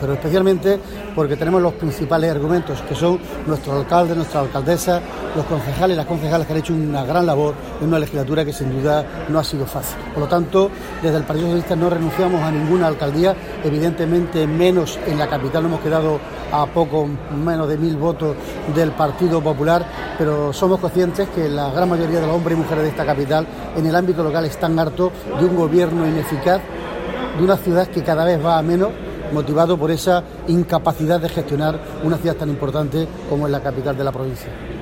pero especialmente porque tenemos los principales argumentos, que son nuestro alcalde, nuestra alcaldesa, los concejales y las concejales que han hecho una gran labor en una legislatura que sin duda no ha sido fácil. Por lo tanto, desde el Partido Socialista no renunciamos a ninguna alcaldía, evidentemente menos en la capital, nos hemos quedado a poco menos de 1.000 votos del Partido Popular, pero somos conscientes que la gran mayoría de los hombres y mujeres de esta capital en el ámbito local están hartos de un gobierno ineficaz, de una ciudad que cada vez va a menos, motivado por esa incapacidad de gestionar una ciudad tan importante como es la capital de la provincia.